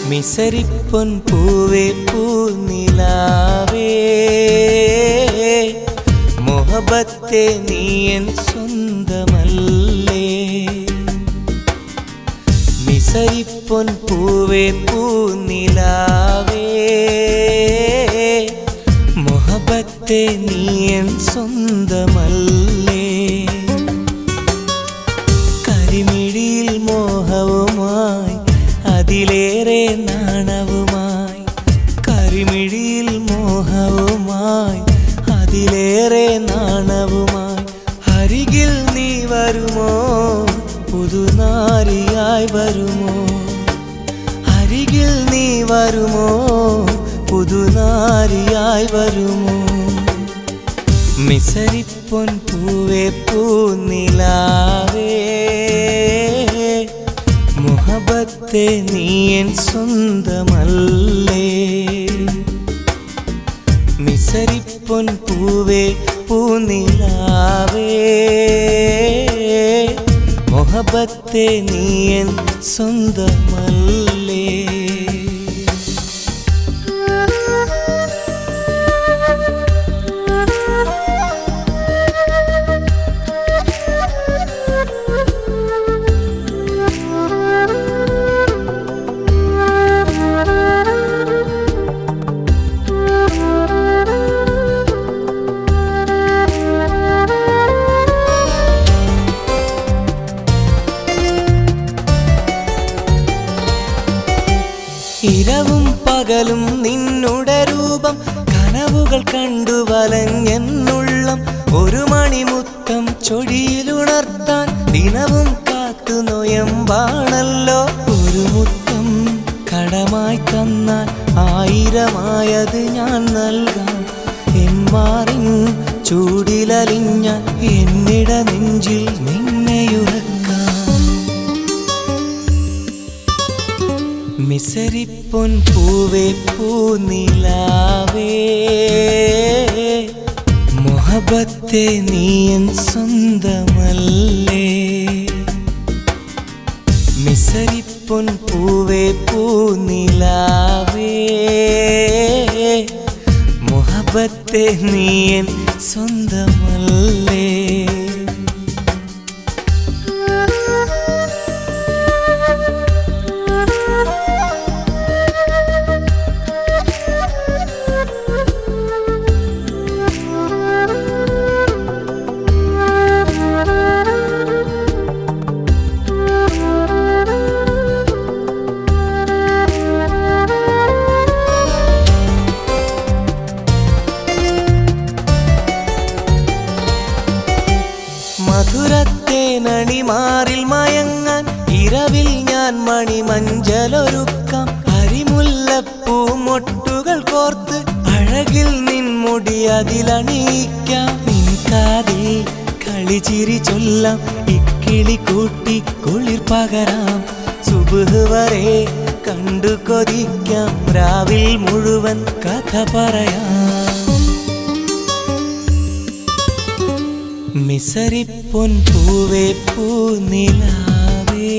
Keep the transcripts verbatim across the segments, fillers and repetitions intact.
മിസരിപ്പൊൻ പൂവേ പൂനിലാവേ മുഹബത്തെ നീ എൻ സ്വന്തമല്ലേ മിസരിപ്പൊൻ പൂവേ പൂനിലാവേ മുഹബത്തെ നീ എൻ സ്വന്തമല്ലേ കരിമിഴിയിൽ മോഹവുമായി അതിലേറെ നാണവുമായി കരിമിഴിയിൽ മോഹവുമായി അതിലേറെ നാണവുമായി അരികിൽ നീ വരുമോ പുതുനാരിയായി വരുമോ അരികിൽ നീ വരുമോ പുതുനാരിയായി വരുമോ മിസരിപ്പൊൻ പൂവേ പൂനിലാവേ മുഹബത്തെ നീ എൻ സ്വന്തമല്ലേ മിസരിപ്പൊൻ പൂവേ പൂനിലാവേ മുഹബത്തെ നീ എൻ സ്വന്തമല്ലേ ഇരവും പകലും നിന്നുടെ രൂപം കനവുകൾ കണ്ടു വലഞ്ഞെന്നുള്ളം ഒരു മണിമുത്തം ചൊടിയിലുണർത്താൻ ദിനവും കാത്തു നൊയമ്പാണല്ലോ ഒരു മുത്തം കടമായി തന്നാൽ ആയിരമായത് ഞാൻ നൽകാം എന്മാറിൻ ചൂടിലലിഞ്ഞ എന്നിട നെഞ്ചിൽ നിന്നെയുറക്കാം മിസരിപ്പൊൻ പൂവേ പൂനിലാവേ മുഹബത്തെ നീ എൻ സ്വന്തമല്ലേ മിസരിപ്പൊൻ പൂവേ പൂനിലാവേ മുഹബത്തെ നീ എൻ സ്വന്തമല്ലേ മധുരത്തെ നണിമാറിൽ മയങ്ങാൻ ഇരവിൽ ഞാൻ മണിമഞ്ചലൊരുക്കാം അരിമുല്ലപ്പൂ മൊട്ടുകൾ കോർത്ത് അഴകിൽ നിൻമുടി അതിലണിയിക്കാം നിൻ കാതിൽ കളിച്ചിരി ചൊല്ലാം ഇക്കിളി കൂട്ടി കുളിർ പകരാം സുബ്ഹ് വരെ കണ്ടു കൊതിക്കാം രാവിൽ മുഴുവൻ കഥ പറയാം മിസരിപ്പൊൻ പൂവേ പൂനിലാവേ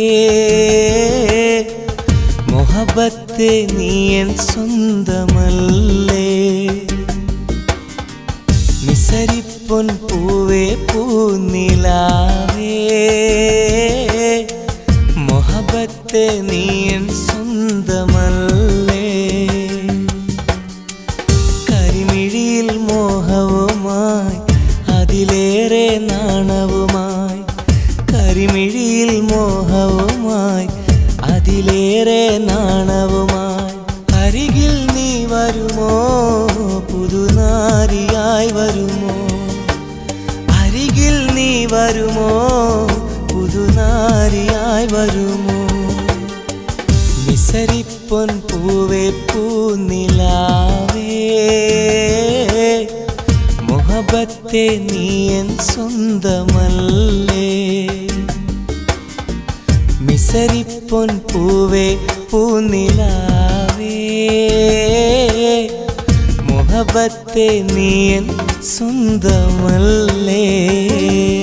മുഹബത്തെ നീ എൻ സ്വന്തമല്ലേ മിസരിപ്പൊൻ പൂവേ പൂനിലാവേ മുഹബത്തെ നീ എൻ സ്വന്തമല്ലേ കരിമിഴിയിൽ മോഹവുമായി അതിലേറെ നാണവുമായി കരിമിഴിയിൽ മോഹവുമായി അതിലേറെ നാണവുമായി അരികിൽ നീ വരുമോ പുതുനാരിയായി വരുമോ അരികിൽ നീ വരുമോ പുതുനാരിയായി വരുമോ മിസരിപ്പൊൻ പൂവേ പൂനിലാവേ മുഹബത്തെ നീ എൻ സ്വന്തമല്ലേ മിസരിപ്പൊൻ പൂവേ പൂനിലാവേ മുഹബത്തെ നീ എൻ സ്വന്തമല്ലേ